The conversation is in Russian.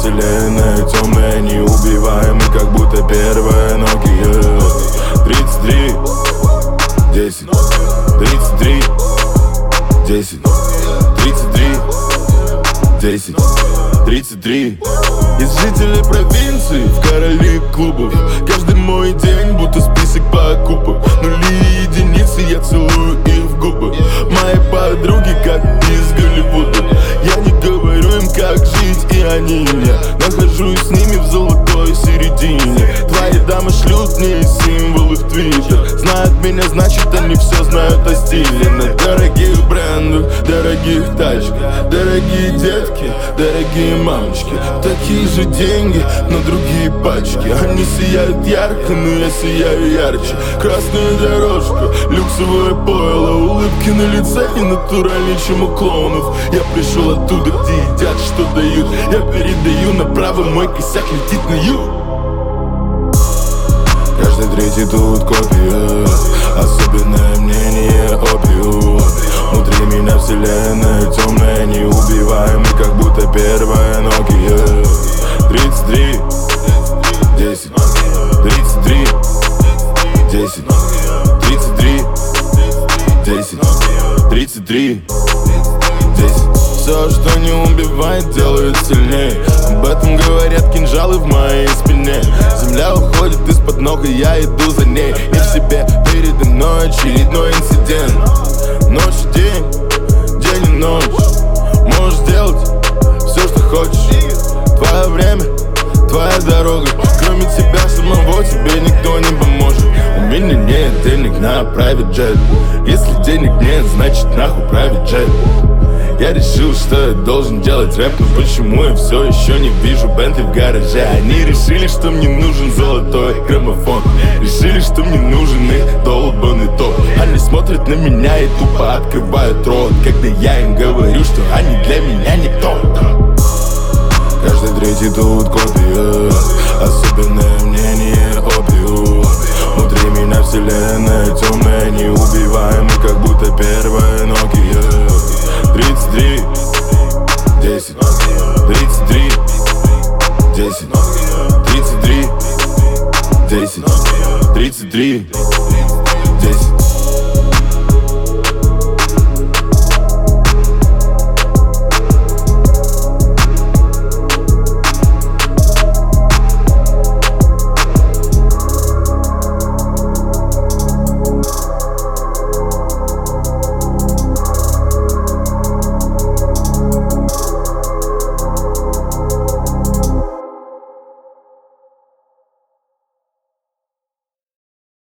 вселенная темная, неубиваемый, как будто первая Nokia. 33, 10, 33, 10, 33, 10, 33. Из жителей провинции в короли клубов. Каждый мой день будто список покупок. Нули и единицы, я целую их в губы. Мои подруги как из Голливуда. Я не говорю им как жить, и они мне. Нахожусь с ними в золотой середине. Твои дамы шлют мне символы в твиттер. Знают меня, значит они все знают о стиле. На дорогих брендах, дорогих тачках, дорогие детки, дорогие мамочки. Такие же деньги, но другие пачки. Они сияют ярко, но я сияю ярче. Красную дорожку, люксовое пойло, улыбки на лице не натуральнее, чем у клоунов. Я пришел оттуда, где едят, что дают. Я передаю направо, мой косяк летит на юг. Каждый третий тут копия, особенное мнение опиум. Внутри меня вселенная темная, неубиваемый, как будто первая Nokia. 33, 10, 33, 10, 33, 10, 33, 10. Все, что не убивает, делает сильнее. Об этом говорят кинжалы в моей спине. Земля уходит из-под ног, и я иду за ней. Не в себе, передо мной очередной инцидент. Ночь и день, день и ночь. Можешь делать все, что хочешь. Твое время, твоя дорога. Кроме тебя самого тебе никто не поможет. У меня нет денег на private jet. Если денег нет, значит нахуй private jet. Я решил, что я должен делать рэп, но почему я все еще не вижу Бентли в гараже? Они решили, что мне нужен золотой граммофон. Решили, что мне нужен их долбанный топ. Они смотрят на меня и тупо открывают рот, когда я им говорю, что они для меня никто. Каждый третий тут копия, особенное мнение опиум. Внутри меня вселенная темная, неубиваемый, как будто первая Nokia. 33, 10, 33, 10, 33, 10, 33.